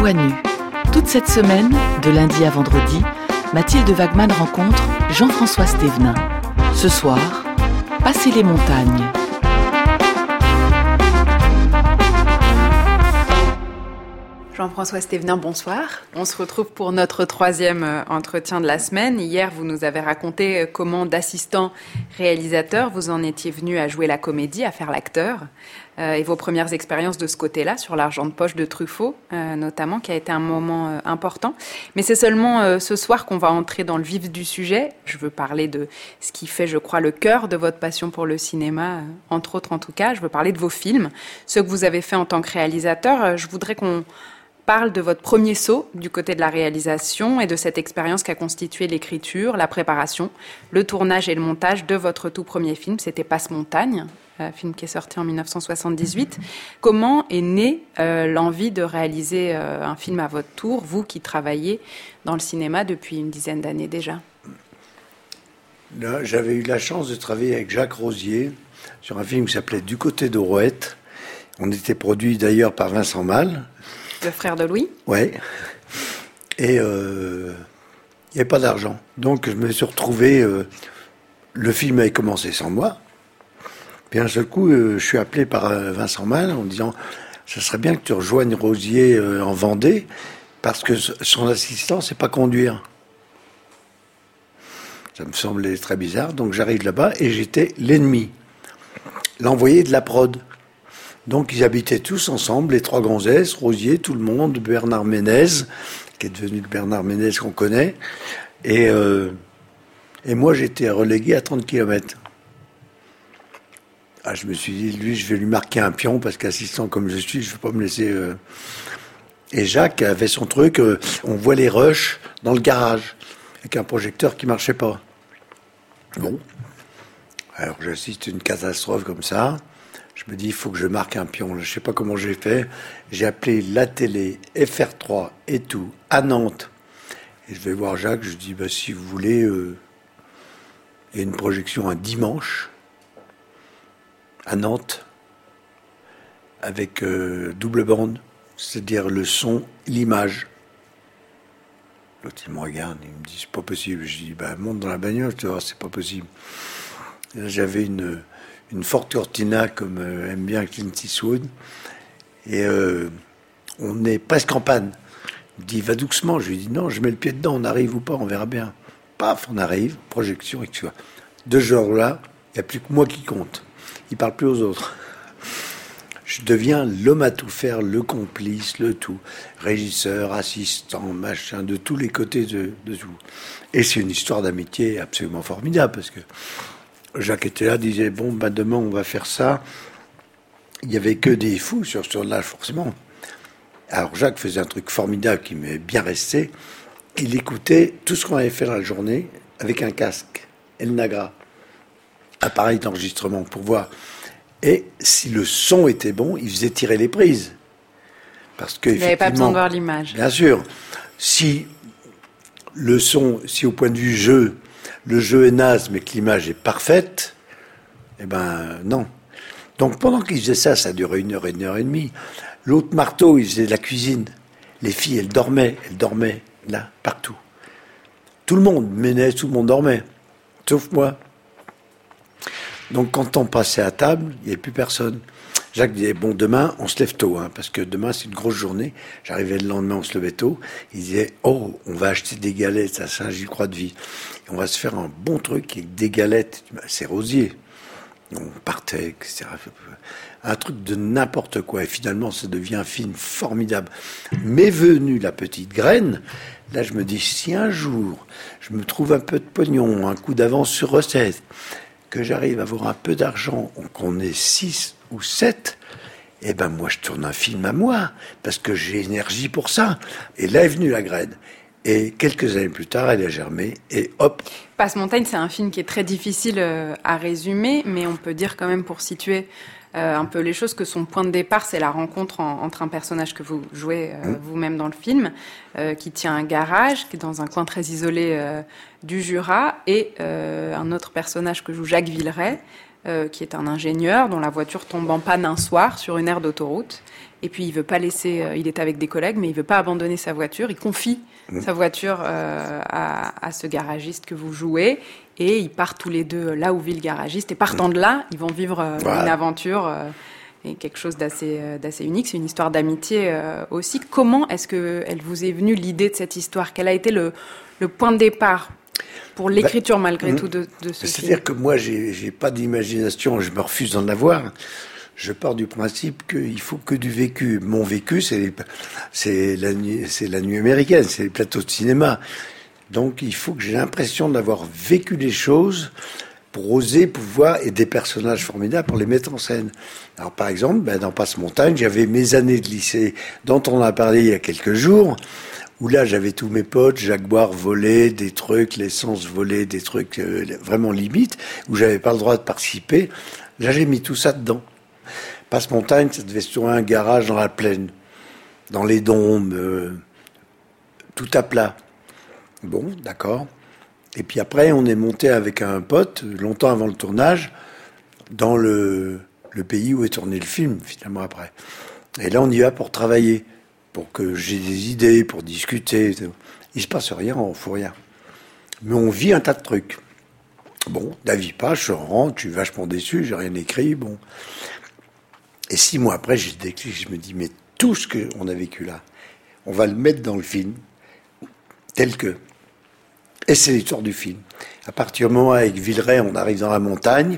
Voix nue. Toute cette semaine, de lundi à vendredi, Mathilde Wagman rencontre Jean-François Stévenin. Ce soir, Passer les montagnes. Jean-François Stévenin, bonsoir. On se retrouve pour notre troisième entretien de la semaine. Hier, vous nous avez raconté comment, d'assistant réalisateur, vous en étiez venu à jouer la comédie, à faire l'acteur. Et vos premières expériences de ce côté-là, sur l'argent de poche de Truffaut, notamment, qui a été un moment important. Mais c'est seulement ce soir qu'on va entrer dans le vif du sujet. Je veux parler de ce qui fait, je crois, le cœur de votre passion pour le cinéma, entre autres en tout cas. Je veux parler de vos films, ceux que vous avez faits en tant que réalisateur. Je voudrais qu'on parle de votre premier saut du côté de la réalisation et de cette expérience qu'a constitué l'écriture, la préparation, le tournage et le montage de votre tout premier film. C'était Passe-Montagne, film qui est sorti en 1978. Comment est née l'envie de réaliser un film à votre tour, vous qui travaillez dans le cinéma depuis une dizaine d'années déjà? Là, j'avais eu la chance de travailler avec Jacques Rosier sur un film qui s'appelait Du côté d'Aurouette. On était produit d'ailleurs par Vincent Mal. Le frère de Louis. Ouais. Et il n'y avait pas d'argent. Donc je me suis retrouvé... le film avait commencé sans moi. Puis un seul coup, je suis appelé par Vincent Mal en disant « Ça serait bien que tu rejoignes Rosier en Vendée, parce que son assistant, c'est pas conduire. » Ça me semblait très bizarre. Donc j'arrive là-bas et j'étais l'ennemi. L'envoyé de la prod. Donc ils habitaient tous ensemble, les trois gonzesses, Rosier, tout le monde, Bernard Ménez, qui est devenu le Bernard Ménez qu'on connaît. Et moi, j'étais relégué à 30 km. Ah, je me suis dit, lui, je vais lui marquer un pion, parce qu'assistant comme je suis, je ne vais pas me laisser... Et Jacques avait son truc, on voit les rushs dans le garage, avec un projecteur qui ne marchait pas. Bon. Alors j'assiste à une catastrophe comme ça. Je me dis, il faut que je marque un pion. Je ne sais pas comment j'ai fait. J'ai appelé la télé, FR3 et tout, à Nantes. Et je vais voir Jacques, je dis, si vous voulez, il y a une projection un dimanche, à Nantes, avec double bande, c'est-à-dire le son, l'image. L'autre, il me regarde, il me dit, c'est pas possible. Je dis, monte dans la bagnole, tu vois, c'est pas possible. Et là, j'avais une Ford Cortina, comme aime bien Clint Eastwood, et on est presque en panne. Il me dit, va doucement. Je lui dis, non, je mets le pied dedans, on arrive ou pas, on verra bien. Paf, on arrive, projection, et tu vois. De ce genre-là, il n'y a plus que moi qui compte. Il ne parle plus aux autres. Je deviens l'homme à tout faire, le complice, le tout. Régisseur, assistant, machin, de tous les côtés de tout. Et c'est une histoire d'amitié absolument formidable, parce que Jacques était là, disait, demain on va faire ça. Il n'y avait que des fous sur ce tournage, forcément. Alors Jacques faisait un truc formidable qui m'est bien resté. Il écoutait tout ce qu'on avait fait dans la journée avec un casque, El Nagra, appareil d'enregistrement pour voir. Et si le son était bon, il faisait tirer les prises. Parce que, il n'avait pas besoin de voir l'image. Bien sûr. Si le son, si au point de vue jeu, le jeu est naze, mais que l'image est parfaite, non. Donc pendant qu'il faisait ça, ça durait 1 heure et demie. L'autre marteau, il faisait de la cuisine. Les filles, elles dormaient, là, partout. Tout le monde menait, tout le monde dormait, sauf moi. Donc quand on passait à table, il n'y avait plus personne. Jacques disait, demain, on se lève tôt, parce que demain, c'est une grosse journée. J'arrivais le lendemain, on se levait tôt. Il disait, on va acheter des galettes à Saint-Gilles-Croix-de-Vie. On va se faire un bon truc avec des galettes. C'est Rosier. On partait, etc. Un truc de n'importe quoi. Et finalement, ça devient un film formidable. M'est venue la petite graine. Là, je me dis, si un jour, je me trouve un peu de pognon, un coup d'avance sur recette, que j'arrive à avoir un peu d'argent, qu'on est 6 ou 7, moi, je tourne un film à moi, parce que j'ai énergie pour ça. Et là est venue la graine. Et quelques années plus tard, elle a germé, et hop. Passe-Montagne, c'est un film qui est très difficile à résumer, mais on peut dire quand même, pour situer un peu les choses, que son point de départ, c'est la rencontre entre un personnage que vous jouez vous-même dans le film, qui tient un garage, qui est dans un coin très isolé du Jura, et un autre personnage que joue Jacques Villeray, qui est un ingénieur dont la voiture tombe en panne un soir sur une aire d'autoroute. Et puis il veut pas laisser, il est avec des collègues, mais il veut pas abandonner sa voiture. Il confie sa voiture à ce garagiste que vous jouez, et ils partent tous les deux là où vit le garagiste. Et partant de là, ils vont vivre une aventure et quelque chose d'assez unique. C'est une histoire d'amitié aussi. Comment est-ce que elle vous est venue l'idée de cette histoire? Quel a été le point de départ pour l'écriture malgré tout de ce film? C'est-à-dire que moi, j'ai pas d'imagination, je me refuse d'en avoir. Je pars du principe qu'il faut que du vécu. Mon vécu, c'est la nuit américaine, c'est les plateaux de cinéma. Donc, il faut que j'ai l'impression d'avoir vécu les choses pour oser pouvoir, et des personnages formidables pour les mettre en scène. Alors, par exemple, dans Passe-Montagne, j'avais mes années de lycée dont on a parlé il y a quelques jours, où là, j'avais tous mes potes, Jaguar volé, des trucs, l'essence volée, des trucs vraiment limites, où j'avais pas le droit de participer. Là, j'ai mis tout ça dedans. Passe-Montagne, ça devait se trouver un garage dans la plaine, dans les dômes, tout à plat. Bon, d'accord. Et puis après, on est monté avec un pote, longtemps avant le tournage, dans le pays où est tourné le film, finalement, après. Et là, on y va pour travailler, pour que j'ai des idées, pour discuter. Il se passe rien, on fout rien. Mais on vit un tas de trucs. Bon, d'avis pas, je rentre, je suis vachement déçu, j'ai rien écrit, bon. Et 6 mois après, j'ai le déclic, je me dis, mais tout ce qu'on a vécu là, on va le mettre dans le film, tel que. Et c'est l'histoire du film. À partir du moment où, avec Villeray, on arrive dans la montagne,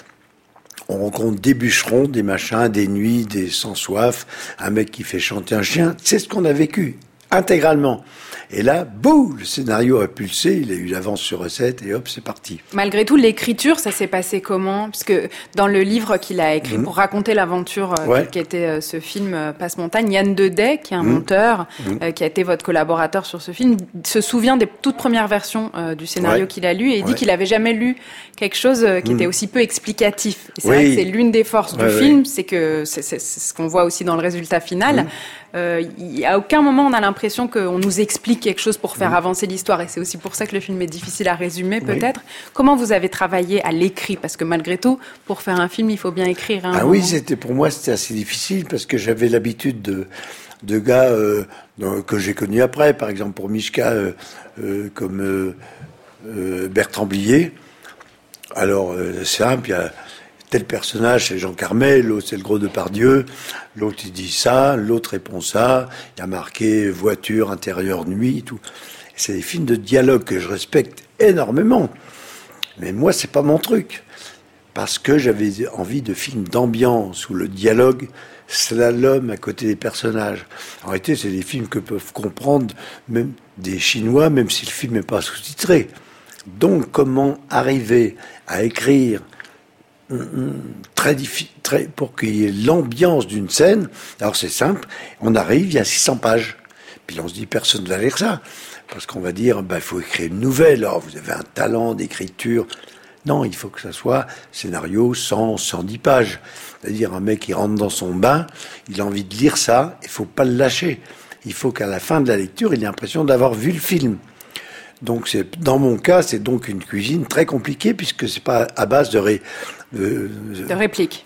on rencontre des bûcherons, des machins, des nuits, des sans soif, un mec qui fait chanter un chien. C'est ce qu'on a vécu, intégralement. Et là, bouh, le scénario a pulsé, il a eu l'avance sur recette, et hop, c'est parti. Malgré tout, l'écriture, ça s'est passé comment? Parce que dans le livre qu'il a écrit pour raconter l'aventure qui était ce film Passe-Montagne, Yann Deday, qui est un monteur, qui a été votre collaborateur sur ce film, se souvient des toutes premières versions du scénario qu'il a lu, et il dit qu'il avait jamais lu quelque chose qui était aussi peu explicatif. Et c'est vrai que c'est l'une des forces du film, c'est que c'est ce qu'on voit aussi dans le résultat final. À aucun moment on a l'impression qu'on nous explique quelque chose pour faire avancer l'histoire, et c'est aussi pour ça que le film est difficile à résumer peut-être. Comment vous avez travaillé à l'écrit? Parce que malgré tout, pour faire un film, il faut bien écrire. Oui, pour moi c'était assez difficile, parce que j'avais l'habitude de gars que j'ai connus après, par exemple pour Mishka, comme Bertrand Blier. Alors c'est simple, il y a tel personnage, c'est Jean Carmel, l'autre c'est le gros Depardieu, l'autre il dit ça, l'autre répond ça, il y a marqué voiture, intérieur, nuit, tout. C'est des films de dialogue que je respecte énormément. Mais moi, c'est pas mon truc. Parce que j'avais envie de films d'ambiance, où le dialogue slalom à côté des personnages. En réalité, c'est des films que peuvent comprendre même des Chinois, même si le film n'est pas sous-titré. Donc, comment arriver à écrire très pour qu'il y ait l'ambiance d'une scène? Alors c'est simple, on arrive, il y a 600 pages. Puis là, on se dit, personne ne va lire ça. Parce qu'on va dire, il faut écrire une nouvelle. Alors, vous avez un talent d'écriture. Non, il faut que ça soit scénario 110 pages. C'est-à-dire, un mec qui rentre dans son bain, il a envie de lire ça, il faut pas le lâcher. Il faut qu'à la fin de la lecture, il ait l'impression d'avoir vu le film. Donc, dans mon cas, c'est donc une cuisine très compliquée, puisque c'est pas à base de répliques.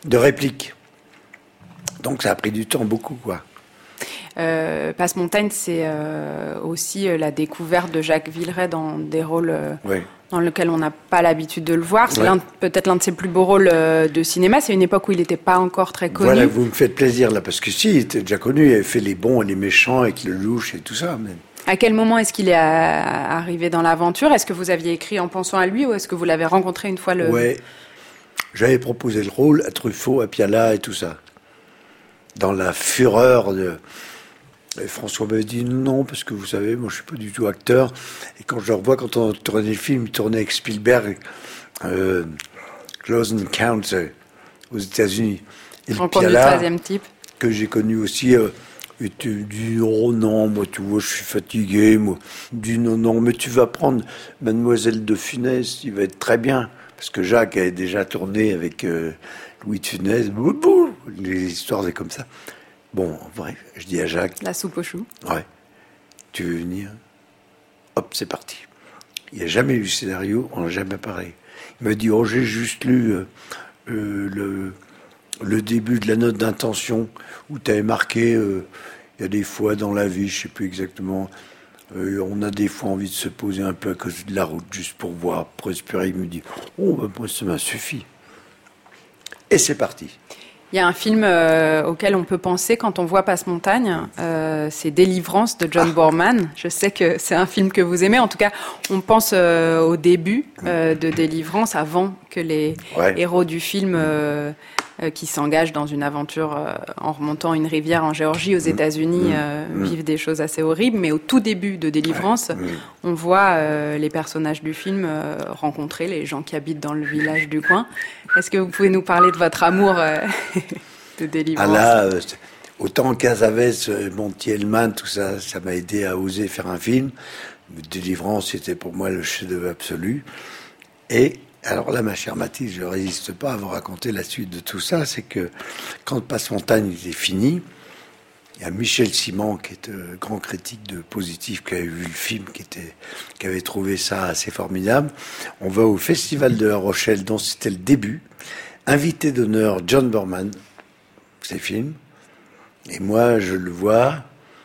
Donc, ça a pris du temps, beaucoup, quoi. Passe-Montagne, c'est aussi la découverte de Jacques Villeray dans des rôles dans lesquels on n'a pas l'habitude de le voir. C'est peut-être l'un de ses plus beaux rôles de cinéma. C'est une époque où il n'était pas encore très connu. Voilà, vous me faites plaisir là, parce que si, il était déjà connu, il avait fait les bons et les méchants avec le louche et tout ça. Mais... À quel moment est-ce qu'il est arrivé dans l'aventure? Est-ce que vous aviez écrit en pensant à lui, ou est-ce que vous l'avez rencontré une fois J'avais proposé le rôle à Truffaut, à Piala et tout ça. Dans la fureur de... Et François m'avait dit non, parce que vous savez, moi je suis pas du tout acteur. Et quand je le revois, quand on tournait le film, il tournait avec Spielberg, Close Encounter, aux États-Unis. Et Rencontre du troisième type. Que j'ai connu aussi, et tu dis oh non, moi tu vois, je suis fatigué. Moi, je dis non, mais tu vas prendre Mademoiselle de Funès, il va être très bien. Parce que Jacques avait déjà tourné avec Louis de Funès, les histoires comme ça. Bon, bref, je dis à Jacques... La soupe aux choux. Ouais. Tu veux venir? Hop, c'est parti. Il n'a jamais lu le scénario, on n'a jamais parlé. Il m'a dit, oh, j'ai juste lu le début de la note d'intention où tu avais marqué, il y a des fois dans la vie, je ne sais plus exactement, on a des fois envie de se poser un peu à côté de la route, juste pour voir, pour respirer. Il me dit, oh, ben, moi, ça m'a suffi. Et c'est parti. Il y a un film auquel on peut penser quand on voit Passe-Montagne, c'est Délivrance de John Boorman. Je sais que c'est un film que vous aimez. En tout cas, on pense au début de Délivrance, avant que les héros du film qui s'engagent dans une aventure en remontant une rivière en Géorgie, aux États-Unis, vivent des choses assez horribles. Mais au tout début de Délivrance, on voit les personnages du film rencontrer les gens qui habitent dans le village du coin. Est-ce que vous pouvez nous parler de votre amour de Délivrance? Ah là, autant Casavès, Montiel-Mann, tout ça, ça m'a aidé à oser faire un film. Délivrance, c'était pour moi le chef-d'œuvre absolu. Et alors là, ma chère Mathilde, je ne résiste pas à vous raconter la suite de tout ça. C'est que quand Passe-Montagne était fini, il y a Michel Simon, qui est grand critique de positif, qui avait vu le film, qui avait trouvé ça assez formidable. On va au Festival de La Rochelle, dont c'était le début. Invité d'honneur, John Boorman, ces films. Et moi, je le vois.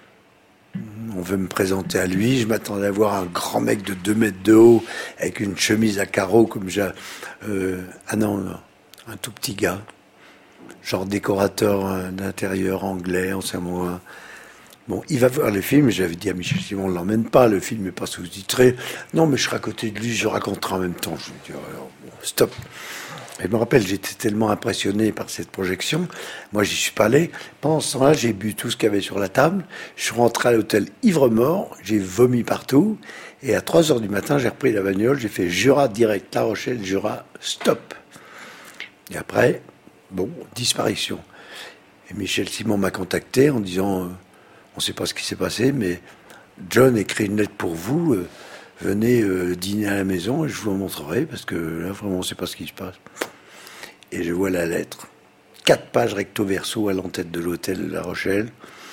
On veut me présenter à lui. Je m'attendais à voir un grand mec de 2 mètres de haut, avec une chemise à carreaux, comme j'ai... ah non, un tout petit gars. Genre décorateur d'intérieur anglais, en Samoa. Bon, il va voir le film. J'avais dit à Michel Simon, on ne l'emmène pas, le film n'est pas sous-titré. Non, mais je serai à côté de lui, je raconterai en même temps. Je me dis, alors, bon, stop. Et je me rappelle, j'étais tellement impressionné par cette projection. Moi, j'y suis pas allé. Pendant ce temps-là, j'ai bu tout ce qu'il y avait sur la table. Je suis rentré à l'hôtel ivre-mort. J'ai vomi partout. Et à 3h du matin, j'ai repris la bagnole. J'ai fait Jura direct, La Rochelle, Jura, stop. Et après, bon, disparition. Et Michel Simon m'a contacté en disant, on ne sait pas ce qui s'est passé, mais John écrit une lettre pour vous. Venez dîner à la maison et je vous montrerai, parce que là, vraiment, on ne sait pas ce qui se passe. Et je vois la lettre. 4 pages recto verso à l'entête de l'hôtel de La Rochelle.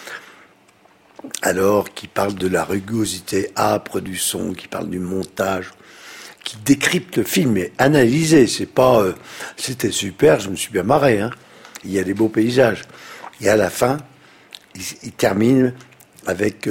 Alors, qui parle de la rugosité âpre du son, qui parle du montage, qui décrypte le film et analysé. C'est pas... c'était super, je me suis bien marré. Hein. Il y a des beaux paysages. Et à la fin, il termine avec...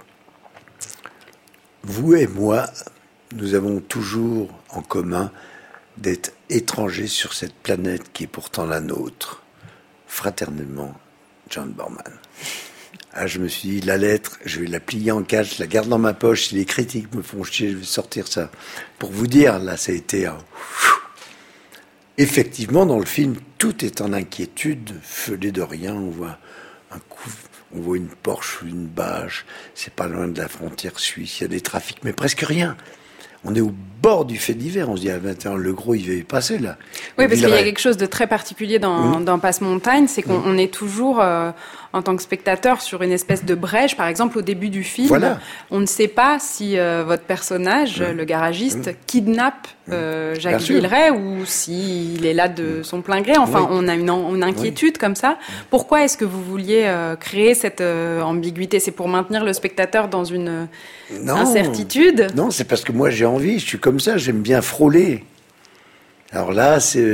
vous et moi, nous avons toujours en commun d'être étrangers sur cette planète qui est pourtant la nôtre. Fraternellement, John Boorman. Ah, je me suis dit, la lettre, je vais la plier en 4, je la garde dans ma poche. Si les critiques me font chier, je vais sortir ça. Pour vous dire, là, ça a été un... Effectivement, dans le film, tout est en inquiétude, feulé de rien. On voit un coup... On voit une Porsche ou une bâche, c'est pas loin de la frontière suisse, il y a des trafics, mais presque rien. On est au bord du fait divers, on se dit, ah, maintenant, le gros, il va y passer, là. Oui, parce qu'il y a quelque chose de très particulier dans Passe-Montagne, c'est qu'on est toujours, en tant que spectateur, sur une espèce de brèche. Par exemple, au début du film, on ne sait pas si votre personnage, le garagiste, kidnappe Jacques Villeray ou s'il est là de son plein gré. Enfin, on a une inquiétude comme ça. Pourquoi est-ce que vous vouliez créer cette ambiguïté? C'est pour maintenir le spectateur dans une incertitude? Non, c'est parce que moi, j'ai envie. Je suis comme ça, j'aime bien frôler. Alors là,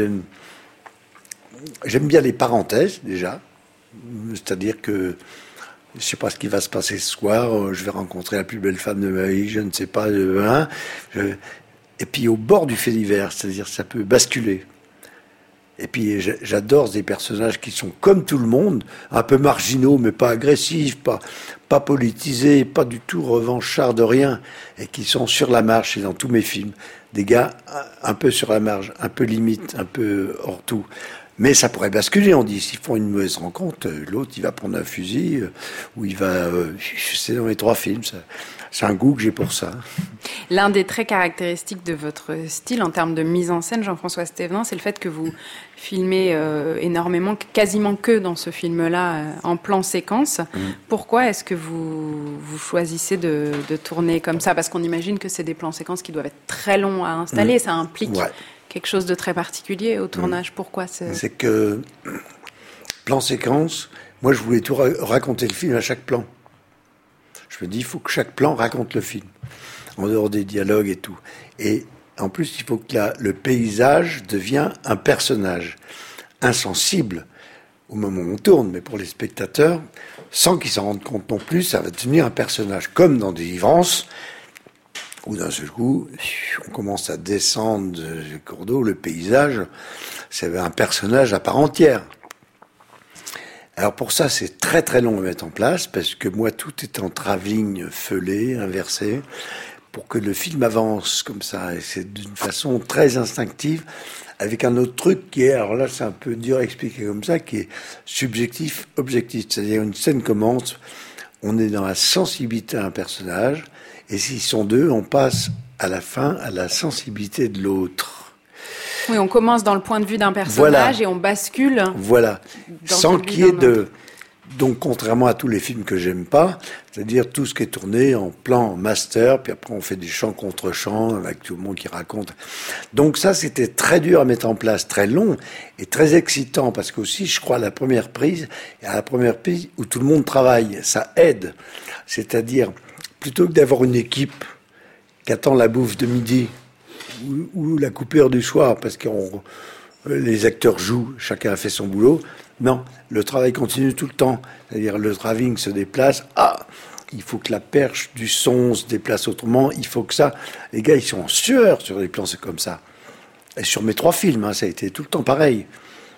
j'aime bien les parenthèses, déjà. C'est-à-dire que je ne sais pas ce qui va se passer ce soir, je vais rencontrer la plus belle femme de ma vie, je ne sais pas. Et puis au bord du fait divers, c'est-à-dire ça peut basculer. Et puis j'adore des personnages qui sont comme tout le monde, un peu marginaux, mais pas agressifs, pas politisés, pas du tout revanchards de rien, et qui sont sur la marche, et dans tous mes films. Des gars un peu sur la marge, un peu limite, un peu hors tout. Mais ça pourrait basculer, on dit, s'ils font une mauvaise rencontre, l'autre il va prendre un fusil, ou il va... c'est dans les 3 films, ça. C'est un goût que j'ai pour ça. L'un des traits caractéristiques de votre style en termes de mise en scène, Jean-François Stévenin, c'est le fait que vous filmez énormément, quasiment que dans ce film-là, en plan séquence. Pourquoi est-ce que vous choisissez de tourner comme ça? Parce qu'on imagine que c'est des plans séquences qui doivent être très longs à installer, ça implique quelque chose de très particulier au tournage. Pourquoi C'est que, plan séquence, moi je voulais tout raconter le film à chaque plan. Je me dis, il faut que chaque plan raconte le film, en dehors des dialogues et tout. Et en plus, il faut que le paysage devienne un personnage insensible au moment où on tourne, mais pour les spectateurs, sans qu'ils s'en rendent compte non plus, ça va devenir un personnage, comme dans Délivrance, où d'un seul coup, on commence à descendre du cours d'eau, le paysage, c'est un personnage à part entière. Alors pour ça, c'est très très long à mettre en place, parce que moi, tout est en travelling feulé, inversé, pour que le film avance comme ça, et c'est d'une façon très instinctive, avec un autre truc qui est, alors là c'est un peu dur à expliquer comme ça, qui est subjectif, objectif, c'est-à-dire une scène commence, on est dans la sensibilité d'un personnage, et s'ils sont deux, on passe à la fin à la sensibilité de l'autre. Oui, on commence dans le point de vue d'un personnage, voilà. Et on bascule. Voilà, sans qu'il y ait de... Donc, contrairement à tous les films que j'aime pas, c'est-à-dire tout ce qui est tourné en plan master, puis après on fait du chant contre chant avec tout le monde qui raconte. Donc ça, c'était très dur à mettre en place, très long et très excitant, parce qu'aussi, je crois, à la première prise où tout le monde travaille, ça aide. C'est-à-dire, plutôt que d'avoir une équipe qui attend la bouffe de midi ou la coupure du soir, parce que les acteurs jouent, chacun a fait son boulot. Non, le travail continue tout le temps. C'est-à-dire, le travelling se déplace. Ah, il faut que la perche du son se déplace autrement. Il faut que ça... Les gars, ils sont en sueur sur les plans, c'est comme ça. Et sur mes 3 films, ça a été tout le temps pareil.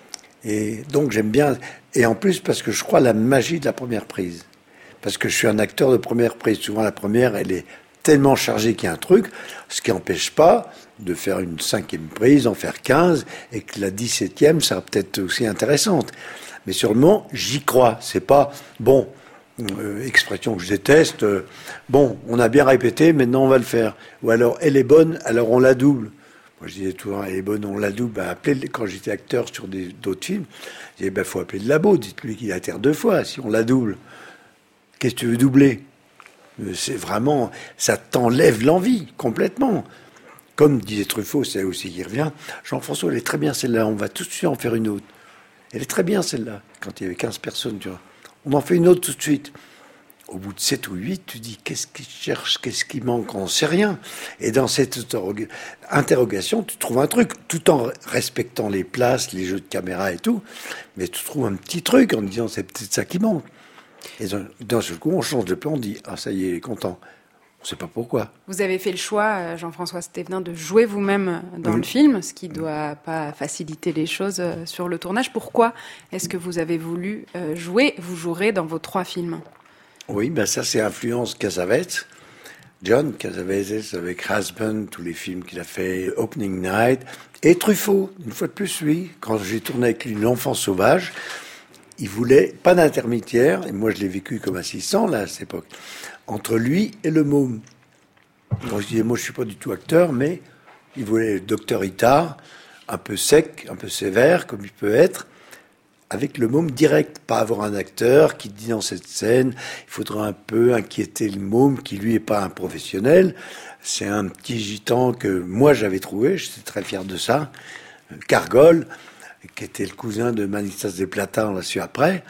Et donc, j'aime bien... Et en plus, parce que je crois à la magie de la première prise. Parce que je suis un acteur de première prise. Souvent, la première, elle est tellement chargée qu'il y a un truc, ce qui n'empêche pas de faire une 5e prise, en faire 15, et que la 17e sera peut-être aussi intéressante. Mais sur le moment, j'y crois. C'est pas, bon, expression que je déteste, bon, on a bien répété, maintenant on va le faire. Ou alors, elle est bonne, alors on la double. Moi, je disais toujours, elle est bonne, on la double. Quand j'étais acteur sur d'autres films, je disais, faut appeler le labo, dites-lui qu'il atterre 2 fois, si on la double. Qu'est-ce que tu veux doubler? C'est vraiment, ça t'enlève l'envie, complètement. Comme disait Truffaut, c'est aussi qui revient. Jean-François, elle est très bien celle-là, on va tout de suite en faire une autre. Elle est très bien celle-là, quand il y avait 15 personnes, tu vois. On en fait une autre tout de suite. Au bout de 7 ou 8, tu dis, qu'est-ce qu'il cherche, qu'est-ce qui manque, on ne sait rien. Et dans cette interrogation, tu trouves un truc, tout en respectant les places, les jeux de caméra et tout. Mais tu trouves un petit truc en disant, c'est peut-être ça qui manque. Et d'un seul coup, on change de plan, on dit, ah ça y est, il est content. On ne sait pas pourquoi. Vous avez fait le choix, Jean-François Stévenin, de jouer vous-même dans le film, ce qui ne doit pas faciliter les choses sur le tournage. Pourquoi est-ce que vous avez voulu jouer, vous jouerez dans vos 3 films? Oui, ben ça c'est influence Cassavetes. John Cassavetes avec Husband, tous les films qu'il a fait, Opening Night, et Truffaut, une fois de plus, lui. Quand j'ai tourné avec lui L'Enfant Sauvage, il voulait pas d'intermédiaire, et moi je l'ai vécu comme assistant là à cette époque, entre lui et le môme. Donc je disais, moi je suis pas du tout acteur, mais il voulait le docteur Itard, un peu sec, un peu sévère, comme il peut être, avec le môme direct, pas avoir un acteur qui dit dans cette scène, il faudra un peu inquiéter le môme, qui lui est pas un professionnel, c'est un petit gitan que moi j'avais trouvé, j'étais très fier de ça, Cargol, qui était le cousin de Manistas de Plata, on l'a su après.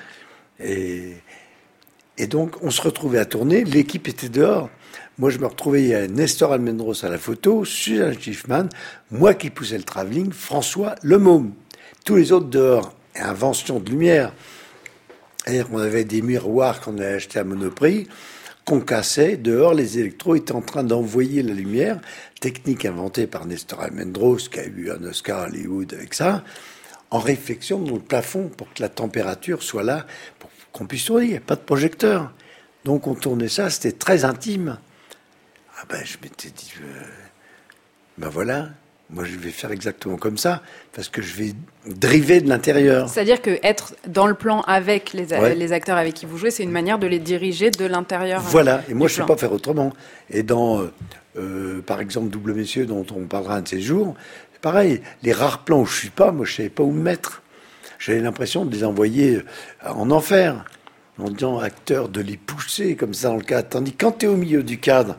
Et donc, on se retrouvait à tourner, l'équipe était dehors. Moi, je me retrouvais, il y a Nestor Almendros à la photo, Suzanne Schiffman, moi qui poussais le travelling, François le môme. Tous les autres dehors. Et invention de lumière. C'est-à-dire qu'on avait des miroirs qu'on avait achetés à Monoprix, qu'on cassait. Dehors, les électros étaient en train d'envoyer la lumière. Technique inventée par Nestor Almendros, qui a eu un Oscar à Hollywood avec ça, en réflexion dans le plafond pour que la température soit là, pour qu'on puisse tourner. Il n'y a pas de projecteur. Donc on tournait ça, c'était très intime. Ah ben je m'étais dit, ben voilà, moi je vais faire exactement comme ça, parce que je vais driver de l'intérieur. C'est-à-dire que être dans le plan avec les acteurs avec qui vous jouez, c'est une manière de les diriger de l'intérieur. Voilà, et moi je ne sais pas faire autrement. Et dans, par exemple, Double Messieurs, dont on parlera un de ces jours, pareil, les rares plans où je suis pas, moi je savais pas où me mettre. J'avais l'impression de les envoyer en enfer, en disant acteur de les pousser comme ça dans le cadre. Tandis que quand tu es au milieu du cadre,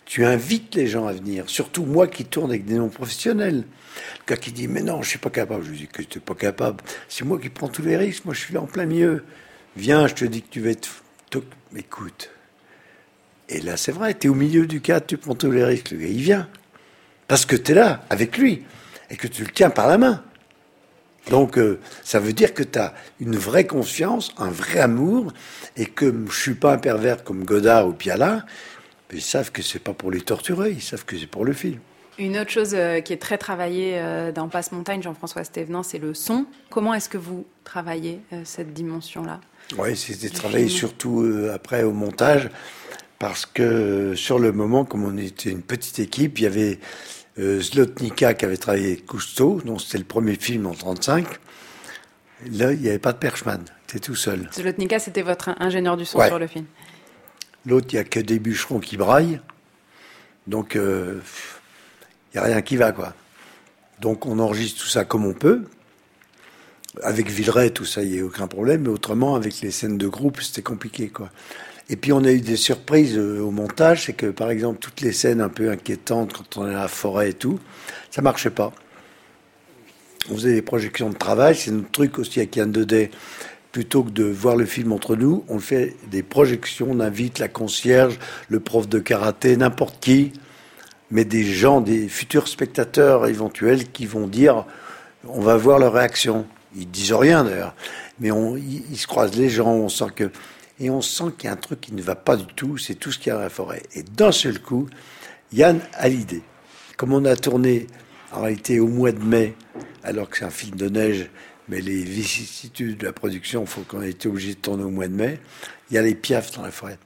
tu invites les gens à venir. Surtout moi qui tourne avec des non-professionnels. Le gars qui dit, mais non, je suis pas capable. Je lui dis que tu n'es pas capable. C'est moi qui prends tous les risques. Moi, je suis là en plein milieu. Viens, je te dis que tu vas être... Écoute. Et là, c'est vrai, tu es au milieu du cadre, tu prends tous les risques. Le gars, il vient. Parce que tu es là, avec lui. Et que tu le tiens par la main. Donc, ça veut dire que tu as une vraie confiance, un vrai amour, et que je ne suis pas un pervers comme Godard ou Piala, mais ils savent que c'est pas pour les torturer, ils savent que c'est pour le film. Une autre chose qui est très travaillée dans Passe-Montagne, Jean-François Stévenin, c'est le son. Comment est-ce que vous travaillez cette dimension-là ? Oui, c'était travaillé surtout après au montage, parce que sur le moment, comme on était une petite équipe, il y avait... Zlotnica qui avait travaillé avec Cousteau, dont c'était le premier film en 1935. Là, il n'y avait pas de Perchman, c'était tout seul. Zlotnica, c'était votre ingénieur du son sur le film. L'autre, il n'y a que des bûcherons qui braillent, donc il n'y a rien qui va, quoi. Donc on enregistre tout ça comme on peut. Avec Villeray, tout ça, il n'y a aucun problème, mais autrement, avec les scènes de groupe, c'était compliqué, quoi. Et puis on a eu des surprises au montage, c'est que par exemple toutes les scènes un peu inquiétantes quand on est à la forêt et tout, ça marchait pas. On faisait des projections de travail, c'est notre truc aussi avec Yann Dedet. Plutôt que de voir le film entre nous, on fait des projections, on invite la concierge, le prof de karaté, n'importe qui, mais des gens, des futurs spectateurs éventuels qui vont dire, on va voir leur réaction. Ils disent rien d'ailleurs, mais ils se croisent les gens, on sent que... Et on sent qu'il y a un truc qui ne va pas du tout, c'est tout ce qu'il y a dans la forêt. Et d'un seul coup, Yann a l'idée. Comme on a tourné, en réalité, au mois de mai, alors que c'est un film de neige, mais les vicissitudes de la production font qu'on a été obligé de tourner au mois de mai, il y a les piafs dans la forêt.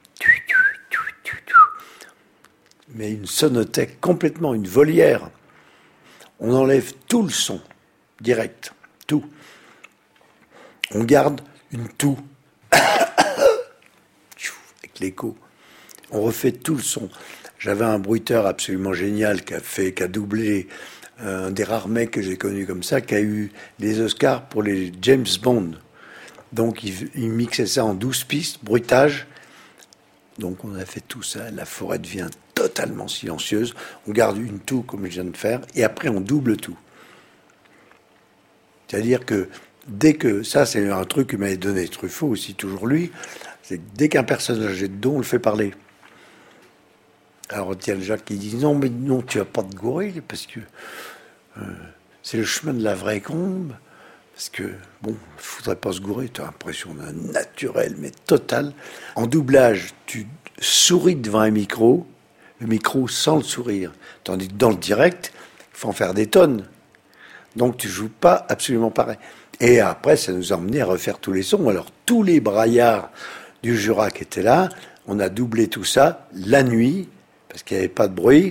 Mais une sonothèque complètement, une volière. On enlève tout le son, direct, tout. On garde une toux. L'écho. On refait tout le son. J'avais un bruiteur absolument génial qui a doublé un des rares mecs que j'ai connu comme ça, qui a eu les Oscars pour les James Bond. Donc il mixait ça en 12 pistes, bruitage. Donc on a fait tout ça. La forêt devient totalement silencieuse. On garde une toux comme je viens de faire, et après on double tout. C'est-à-dire que dès que... Ça, c'est un truc que m'avait donné Truffaut aussi, toujours lui. C'est que dès qu'un personnage est dedans, on le fait parler. Alors, il y a le Jacques qui dit non, mais non, tu n'as pas de gorille, parce que c'est le chemin de la vraie combe. Parce que, bon, il ne faudrait pas se gourer, tu as l'impression d'un naturel, mais total. En doublage, tu souris devant un micro, le micro sans le sourire. Tandis que dans le direct, il faut en faire des tonnes. Donc, tu ne joues pas absolument pareil. Et après, ça nous a emmené à refaire tous les sons. Alors, tous les braillards du Jura qui étaient là, on a doublé tout ça la nuit, parce qu'il n'y avait pas de bruit.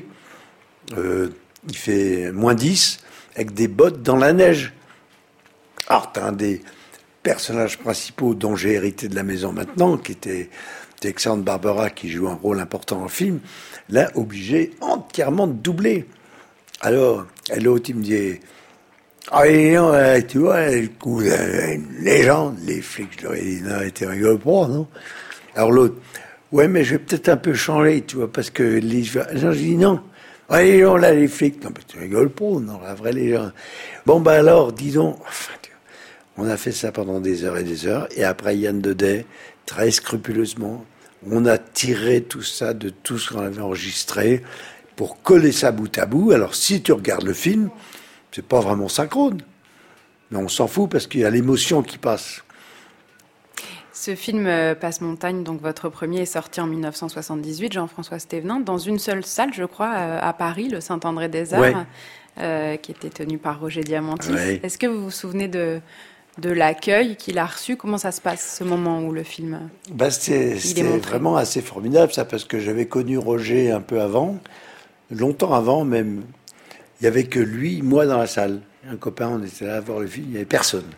Il fait -10, avec des bottes dans la neige. Alors, tu as un des personnages principaux dont j'ai hérité de la maison maintenant, qui était Alexandre Barbera, qui joue un rôle important dans le film, là, obligé entièrement de doubler. Alors, l'autre, il me dit... Ah, non, tu vois, le coup, une légende, les flics, je leur ai dit, non, tu rigoles pas, non? Alors l'autre, ouais, mais je vais peut-être un peu changer, tu vois, parce que les... Non, je dis non. Ah, les gens, là, les flics, non, mais tu rigoles pas, non, la vraie légende. Bon, bah alors, disons, enfin, on a fait ça pendant des heures et des heures, et après, Yann Dedet, très scrupuleusement, on a tiré tout ça de tout ce qu'on avait enregistré pour coller ça bout à bout. Alors, si tu regardes le film, c'est pas vraiment synchrone, mais on s'en fout parce qu'il y a l'émotion qui passe. Ce film Passe-Montagne, donc votre premier, est sorti en 1978, Jean-François Stévenin, dans une seule salle, je crois, à Paris, le Saint-André-des-Arts, qui était tenu par Roger Diamantis. Ouais. Est-ce que vous vous souvenez de l'accueil qu'il a reçu? Comment ça se passe, ce moment où le film C'était vraiment assez formidable, ça, parce que j'avais connu Roger un peu avant, longtemps avant même. Il n'y avait que lui, moi dans la salle. Un copain, on était là à voir le film, il n'y avait personne.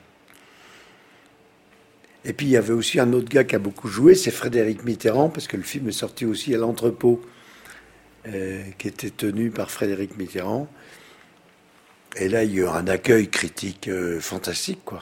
Et puis il y avait aussi un autre gars qui a beaucoup joué, c'est Frédéric Mitterrand, parce que le film est sorti aussi à l'entrepôt, qui était tenu par Frédéric Mitterrand. Et là, il y a eu un accueil critique fantastique, quoi.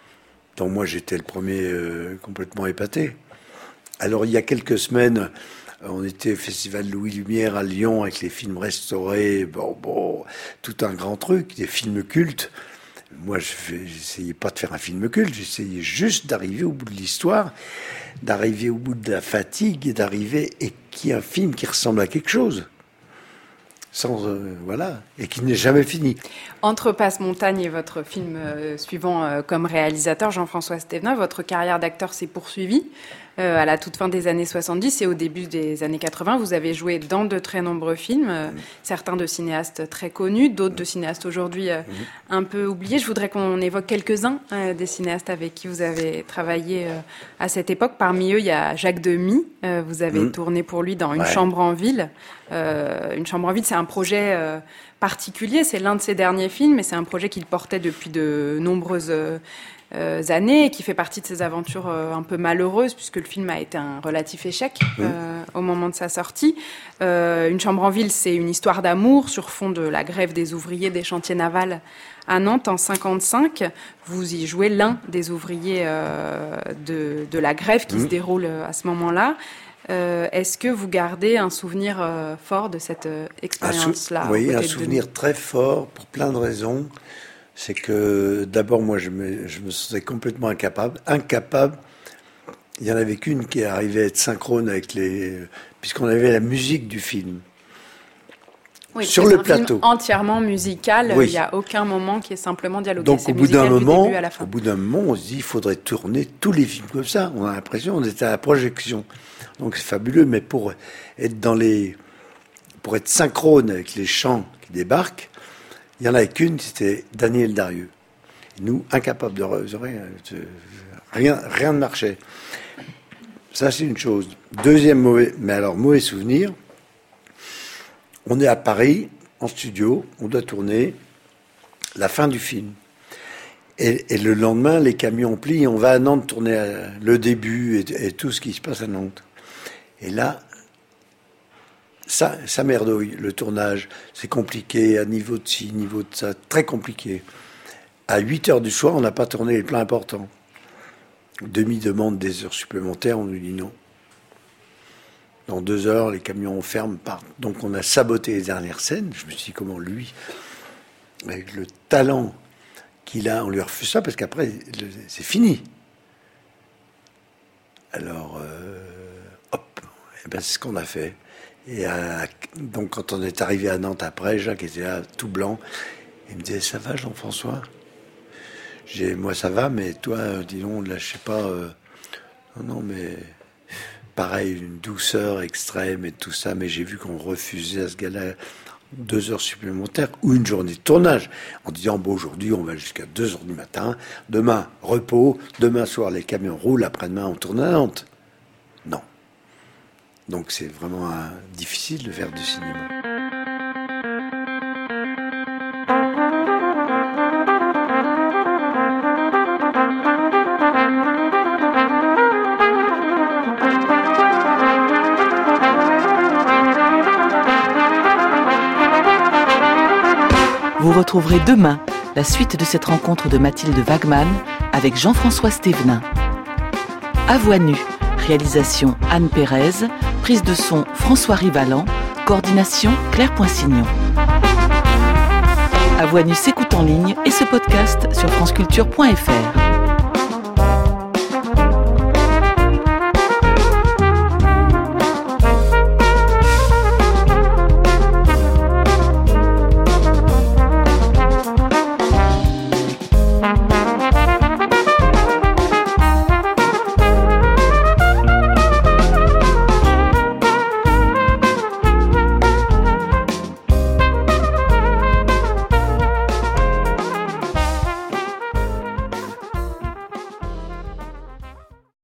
Donc moi, j'étais le premier complètement épaté. Alors il y a quelques semaines, On était au Festival Louis Lumière à Lyon avec les films restaurés, tout un grand truc, des films cultes. Moi, j'essayais pas de faire un film culte, j'essayais juste d'arriver au bout de l'histoire, d'arriver au bout de la fatigue et qu'il y ait un film qui ressemble à quelque chose. Et qui n'est jamais fini. Entre Passe-Montagne et votre film suivant comme réalisateur, Jean-François Stévenin, votre carrière d'acteur s'est poursuivie à la toute fin des années 70 et au début des années 80. Vous avez joué dans de très nombreux films, certains de cinéastes très connus, d'autres de cinéastes aujourd'hui un peu oubliés. Je voudrais qu'on évoque quelques-uns des cinéastes avec qui vous avez travaillé à cette époque. Parmi eux, il y a Jacques Demy. Vous avez tourné pour lui dans Une chambre en ville. Une chambre en ville, c'est un projet particulier. C'est l'un de ses derniers films, et c'est un projet qu'il portait depuis de nombreuses années et qui fait partie de ses aventures un peu malheureuses, puisque le film a été un relatif échec au moment de sa sortie. Une chambre en ville, c'est une histoire d'amour sur fond de la grève des ouvriers des chantiers navals à Nantes en 1955. Vous y jouez l'un des ouvriers de la grève qui se déroule à ce moment-là. Est-ce que vous gardez un souvenir fort de cette expérience-là? Oui, un souvenir très fort pour plein de raisons. C'est que d'abord, moi, je me sentais complètement incapable. Il y en avait qu'une qui arrivait à être synchrone avec puisqu'on avait la musique du film. Oui, sur le plateau. C'est un film entièrement musical. Oui. Il n'y a aucun moment qui est simplement dialogué. Donc, c'est au bout d'un moment, on se dit, il faudrait tourner tous les films comme ça. On a l'impression qu'on était à la projection. Donc, c'est fabuleux, mais pour être synchrone avec les chants qui débarquent, il n'y en avait qu'une, c'était Daniel Darieux. Et nous, incapables de rien ne marchait. Ça, c'est une chose. Deuxième mauvais souvenir, on est à Paris, en studio, on doit tourner la fin du film. Et le lendemain, les camions plient, on va à Nantes tourner le début et tout ce qui se passe à Nantes. Et là, ça merdouille, le tournage. C'est compliqué, à niveau de ci, niveau de ça, très compliqué. À 8h du soir, on n'a pas tourné les plans importants. Demi demande des heures supplémentaires, on nous dit non. Dans 2 heures, les camions ferment, partent. Donc on a saboté les dernières scènes. Je me suis dit, comment lui, avec le talent qu'il a, on lui refuse ça, parce qu'après, c'est fini. Alors, c'est ce qu'on a fait. Et donc, quand on est arrivé à Nantes après, Jacques était là, tout blanc. Il me disait, ça va, Jean-François? Moi, ça va, mais toi, dis donc, là, je sais pas... non, mais... Pareil, une douceur extrême et tout ça, mais j'ai vu qu'on refusait à ce gars-là 2 heures supplémentaires ou une journée de tournage, en disant, aujourd'hui, on va jusqu'à 2 heures du matin, demain, repos, demain soir, les camions roulent, après-demain, on tourne à Nantes. Non. Donc c'est vraiment difficile de faire du cinéma. Vous retrouverez demain la suite de cette rencontre de Mathilde Wagman avec Jean-François Stévenin. À voix nue, réalisation Anne Pérez, prise de son François Rivalan, coordination Claire Poinsignon. À voix nue s'écoute en ligne et ce podcast sur franceculture.fr.